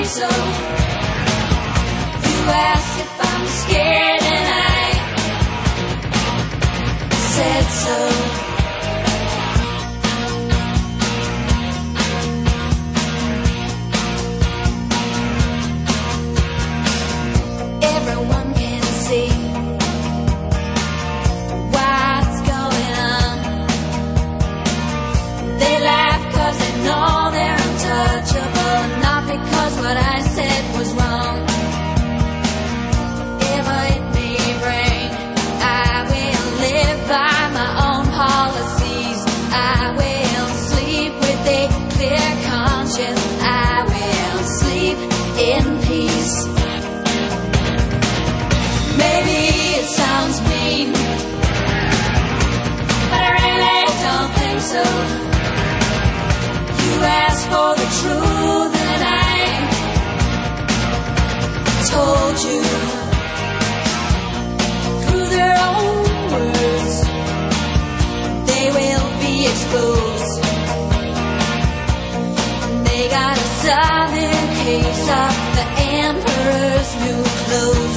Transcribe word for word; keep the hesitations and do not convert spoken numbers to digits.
so. You ask if I'm scared and I said so. Everyone can see what's going on. They laugh cause they know they're untouchable, not because what I said was wrong. Ever it may rain, I will live by my own policies. I will sleep with a clear conscience. I will sleep in peace. Maybe it sounds mean, but I really don't think so. You asked for the truth and I told you through their own words they will be exposed. And they got a solid case of the emperor's new clothes.